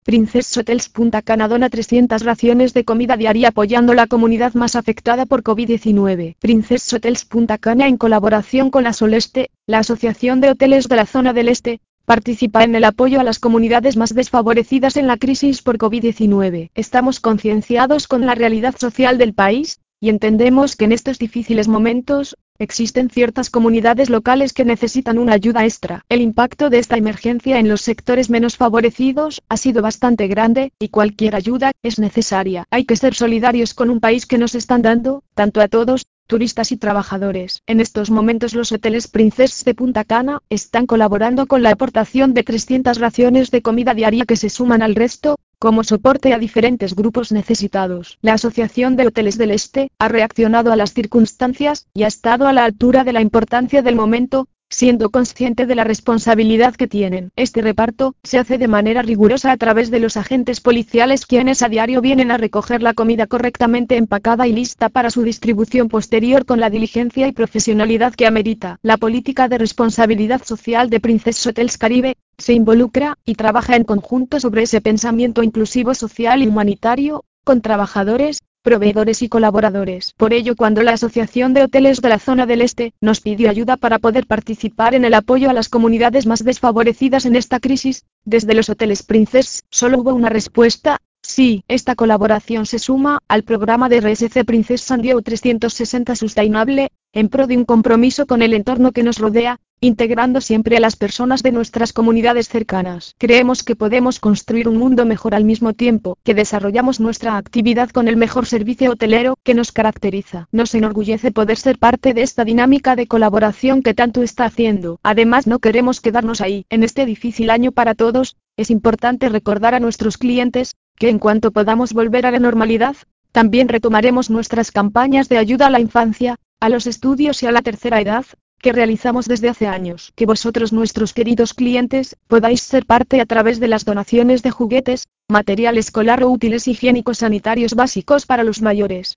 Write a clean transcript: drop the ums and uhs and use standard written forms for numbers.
Princess Hotels Punta Cana dona 300 raciones de comida diaria apoyando la comunidad más afectada por COVID-19. Princess Hotels Punta Cana en colaboración con la Soleste, la Asociación de Hoteles de la Zona del Este, participa en el apoyo a las comunidades más desfavorecidas en la crisis por COVID-19. Estamos concienciados con la realidad social del país, y entendemos que en estos difíciles momentos, existen ciertas comunidades locales que necesitan una ayuda extra. El impacto de esta emergencia en los sectores menos favorecidos ha sido bastante grande, y cualquier ayuda es necesaria. Hay que ser solidarios con un país que nos están dando, tanto a todos, turistas y trabajadores. En estos momentos los hoteles Princess de Punta Cana están colaborando con la aportación de 300 raciones de comida diaria que se suman al resto, como soporte a diferentes grupos necesitados. La Asociación de Hoteles del Este ha reaccionado a las circunstancias y ha estado a la altura de la importancia del momento, siendo consciente de la responsabilidad que tienen. Este reparto se hace de manera rigurosa a través de los agentes policiales quienes a diario vienen a recoger la comida correctamente empacada y lista para su distribución posterior con la diligencia y profesionalidad que amerita. La política de responsabilidad social de Princess Hotels Caribe se involucra y trabaja en conjunto sobre ese pensamiento inclusivo social y humanitario, con trabajadores, proveedores y colaboradores. Por ello, cuando la Asociación de Hoteles de la Zona del Este nos pidió ayuda para poder participar en el apoyo a las comunidades más desfavorecidas en esta crisis, desde los hoteles Princess, solo hubo una respuesta: sí. Esta colaboración se suma al programa de RSC Princess San Diego 360 Sustainable, en pro de un compromiso con el entorno que nos rodea, integrando siempre a las personas de nuestras comunidades cercanas. Creemos que podemos construir un mundo mejor al mismo tiempo que desarrollamos nuestra actividad con el mejor servicio hotelero que nos caracteriza. Nos enorgullece poder ser parte de esta dinámica de colaboración que tanto está haciendo. Además, no queremos quedarnos ahí. En este difícil año para todos, es importante recordar a nuestros clientes que en cuanto podamos volver a la normalidad, también retomaremos nuestras campañas de ayuda a la infancia, a los estudios y a la tercera edad, que realizamos desde hace años. Que vosotros, nuestros queridos clientes, podáis ser parte a través de las donaciones de juguetes, material escolar o útiles higiénicos sanitarios básicos para los mayores.